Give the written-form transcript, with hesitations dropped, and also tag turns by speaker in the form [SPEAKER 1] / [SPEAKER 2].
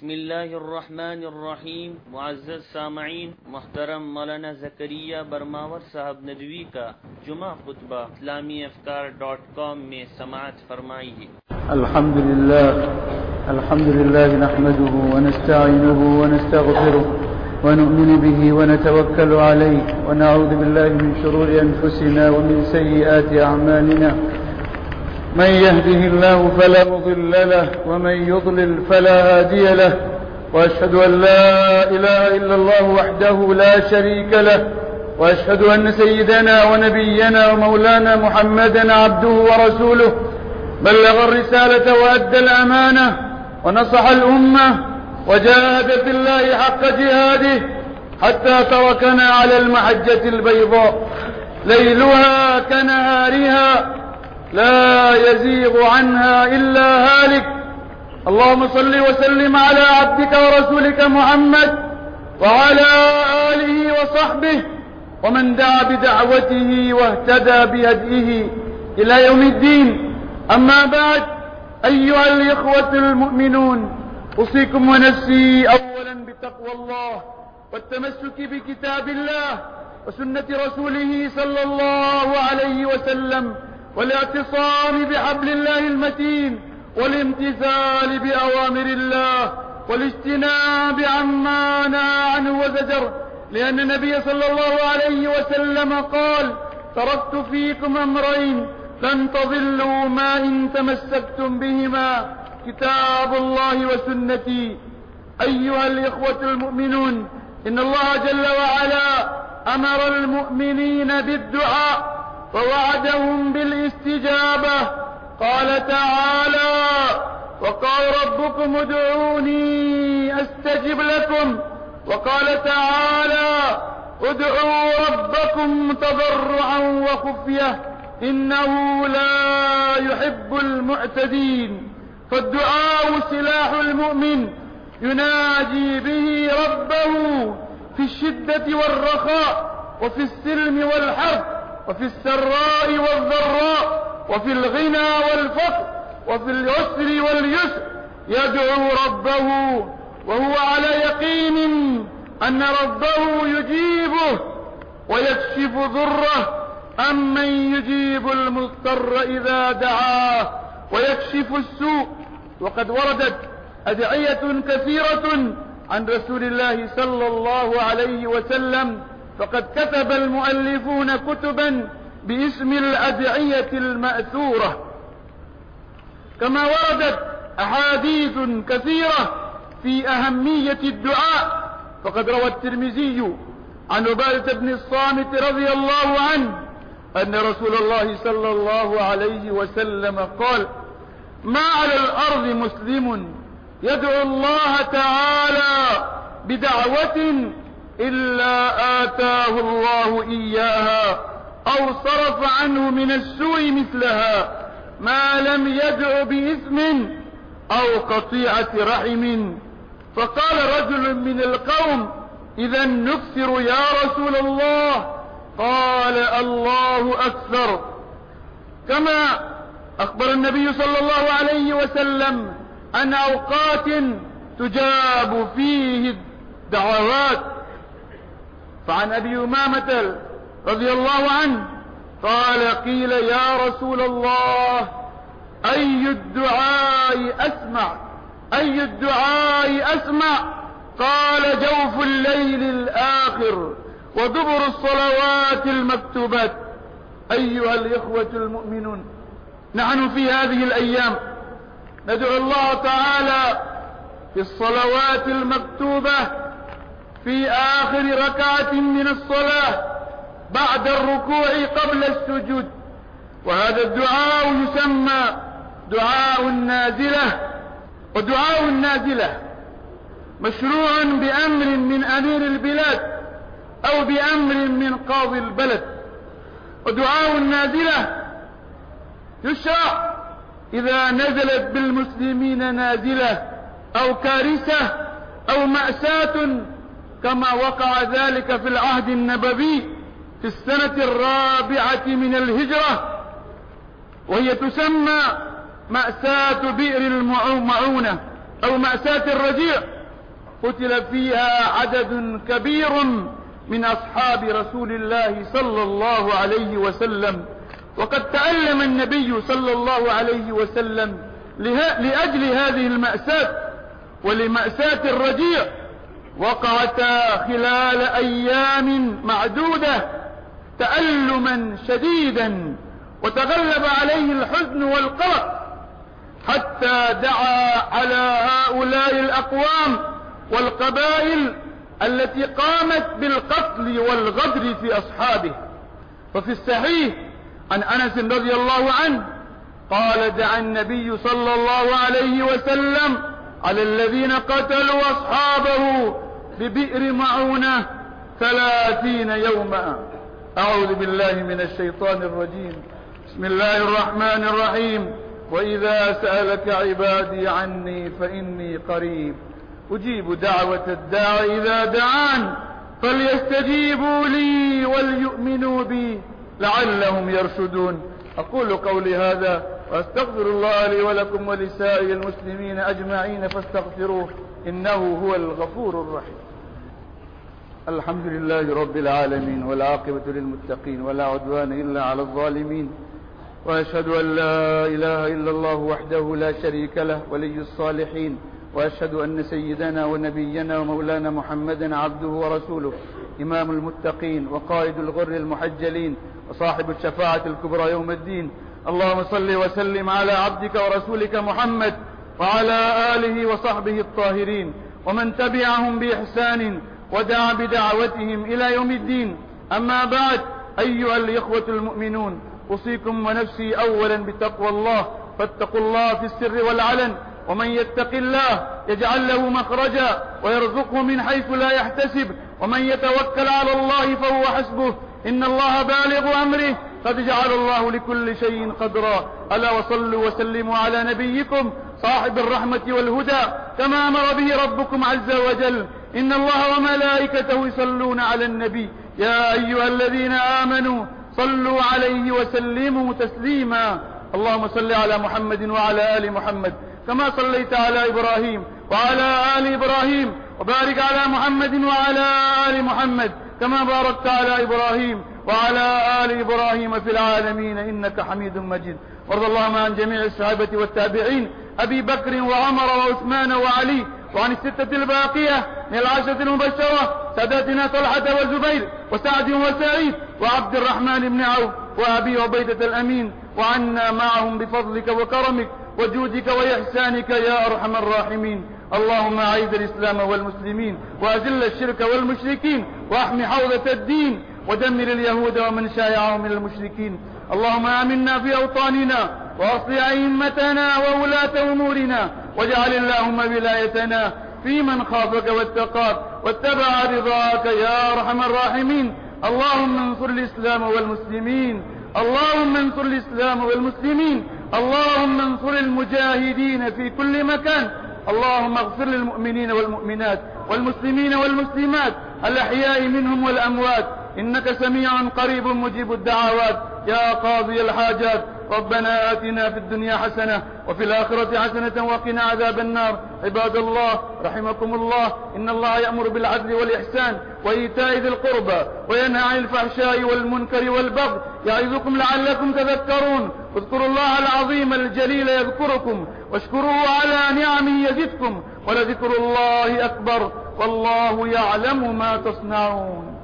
[SPEAKER 1] بسم الله الرحمن الرحیم. معزز سامعین، محترم مولانا زکریا برماور صاحب ندوی کا جمعہ خطبہ اسلامی افکار.com میں سماعت فرمائیے.
[SPEAKER 2] الحمد لله نحمده ونستعينه ونستغفره ونؤمن به ونتوكل عليه ونعوذ بالله من شرور أنفسنا ومن سيئات أعمالنا. من يهده الله فلا مضل له ومن يضلل فلا هادي له، وأشهد أن لا إله إلا الله وحده لا شريك له، وأشهد أن سيدنا ونبينا ومولانا محمدا عبده ورسوله، بلغ الرسالة وأدى الأمانة ونصح الأمة وجاهد في الله حق جهاده حتى تركنا على المحجة البيضاء ليلها كنهارها لا يزيغ عنها إلا هالك. اللهم صل وسلم على عبدك ورسولك محمد وعلى آله وصحبه ومن دعا بدعوته واهتدى بهديه إلى يوم الدين. أما بعد، أيها الإخوة المؤمنون، أوصيكم ونفسي أولا بتقوى الله والتمسك بكتاب الله وسنة رسوله صلى الله عليه وسلم، والاعتصام بحبل الله المتين، والامتثال بأوامر الله، والاجتناب عما نهى عنه وزجر، لأن النبي صلى الله عليه وسلم قال: تركت فيكم أمرين لن تضلوا ما إن تمسكتم بهما، كتاب الله وسنتي. أيها الإخوة المؤمنون، إن الله جل وعلا أمر المؤمنين بالدعاء ووعدهم بالاستجابة. قال تعالى: وقال ربكم ادعوني أستجب لكم. وقال تعالى: ادعوا ربكم تضرعا وخفية إنه لا يحب المعتدين. فالدعاء سلاح المؤمن يناجي به ربه في الشدة والرخاء، وفي السلم والحرب، وفي السراء والضراء، وفي الغنى والفقر، وفي العسر واليسر، يدعو ربه وهو على يقين أن ربه يجيبه ويكشف ضره. أمن يجيب المضطر إذا دعاه ويكشف السوء. وقد وردت أدعية كثيرة عن رسول الله صلى الله عليه وسلم، فقد كتب المؤلفون كتبا باسم الأدعية المأثورة، كما وردت أحاديث كثيرة في أهمية الدعاء. فقد روى الترمذي عن عبادة بن الصامت رضي الله عنه أن رسول الله صلى الله عليه وسلم قال: ما على الأرض مسلم يدعو الله تعالى بدعوة إلا آتاه الله إياها أو صرف عنه من السوء مثلها، ما لم يدع بإثم أو قطيعة رحم. فقال رجل من القوم: إذا نكثر يا رسول الله؟ قال: الله أكثر. كما أخبر النبي صلى الله عليه وسلم عن أوقات تجاب فيه الدعوات. فعن أبي أمامة رضي الله عنه قال: قيل يا رسول الله أي الدعاء أسمع؟ قال: جوف الليل الآخر ودبر الصلوات المكتوبات. أيها الإخوة المؤمنون، نحن في هذه الأيام ندعو الله تعالى في الصلوات المكتوبة في آخر ركعة من الصلاة بعد الركوع قبل السجود، وهذا الدعاء يسمى دعاء النازلة. ودعاء النازلة مشروع بأمر من أمير البلاد أو بأمر من قاضي البلد. ودعاء النازلة يشرع إذا نزلت بالمسلمين نازلة أو كارثة أو مأساة، كما وقع ذلك في العهد النبوي في السنة 4 من الهجرة، وهي تسمى مأساة بئر المعونة. أو مأساة الرجيع قتل فيها عدد كبير من أصحاب رسول الله صلى الله عليه وسلم. وقد تألم النبي صلى الله عليه وسلم لأجل هذه المأساة ولمأساة الرجيع، وقعتا خلال أيام معدودة تألما شديدا، وتغلب عليه الحزن والقلق حتى دعا على هؤلاء الأقوام والقبائل التي قامت بالقتل والغدر في أصحابه. ففي الصحيح عن أنس رضي الله عنه قال: دعا النبي صلى الله عليه وسلم على الذين قتلوا أصحابه ببئر معونة 30 يوما. أعوذ بالله من الشيطان الرجيم. بسم الله الرحمن الرحيم. وإذا سألك عبادي عني فإني قريب أجيب دعوة الداعي إذا دعان فليستجيبوا لي وليؤمنوا بي لعلهم يرشدون. أقول قولي هذا وأستغفر الله لي ولكم ولسائر المسلمين أجمعين فاستغفروه إنه هو الغفور الرحيم. الحمد لله رب العالمين والعاقبة للمتقين ولا عدوان إلا على الظالمين، وأشهد أن لا إله إلا الله وحده لا شريك له ولي الصالحين، وأشهد أن سيدنا ونبينا ومولانا محمدا عبده ورسوله إمام المتقين وقائد الغر المحجلين وصاحب الشفاعة الكبرى يوم الدين. اللهم صل وسلم على عبدك ورسولك محمد وعلى آله وصحبه الطاهرين ومن تبعهم بإحسان ودعا بدعوتهم إلى يوم الدين. أما بعد، أيها الإخوة المؤمنون، أوصيكم ونفسي أولا بتقوى الله، فاتقوا الله في السر والعلن، ومن يتق الله يجعل له مخرجا ويرزقه من حيث لا يحتسب، ومن يتوكل على الله فهو حسبه، إن الله بالغ أمره، قد جعل الله لكل شيء قدرا. ألا وصلوا وسلموا على نبيكم صاحب الرحمة والهدى كما أمر به ربكم عز وجل. إن الله وملائكته يصلون على النبي يا أيها الذين آمنوا صلوا عليه وسلموا تسليما. اللهم صل على محمد وعلى آل محمد كما صليت على إبراهيم وعلى آل إبراهيم، وبارك على محمد وعلى آل محمد كما باركت على إبراهيم وعلى آل إبراهيم في العالمين إنك حميد مجيد. وارض اللهم عن جميع الصحابة والتابعين أبي بكر وعمر وعثمان وعلي، وعن الستة الباقية من العشرة المبشرة ساداتنا طلحة وزبير وسعد وسعيد وعبد الرحمن بن عوف وأبي عبيدة الأمين، وعنا معهم بفضلك وكرمك وجودك وإحسانك يا أرحم الراحمين. اللهم أعز الإسلام والمسلمين وأذل الشرك والمشركين واحم حوزة الدين ودمر اليهود ومن شايعهم من المشركين. اللهم آمنا في أوطاننا وأصلح أئمتنا وولاة أمورنا، واجعل اللهم ولايتنا في من خافك واتقاك واتبع رضاك يا أرحم الراحمين. اللهم انصر الإسلام والمسلمين، اللهم انصر الإسلام والمسلمين، اللهم انصر المجاهدين في كل مكان. اللهم اغفر للمؤمنين والمؤمنات والمسلمين والمسلمات الأحياء منهم والأموات، إنك سميع قريب مجيب الدعوات يا قاضي الحاجات. ربنا آتنا في الدنيا حسنة وفي الآخرة حسنة وقنا عذاب النار. عباد الله رحمكم الله، إن الله يأمر بالعدل والإحسان وإيتاء ذي القربى وينهى عن الفحشاء والمنكر والبغي يعظكم لعلكم تذكرون. اذكروا الله العظيم الجليل يذكركم، واشكروه على نعمه يزدكم، ولذكر الله أكبر والله يعلم ما تصنعون.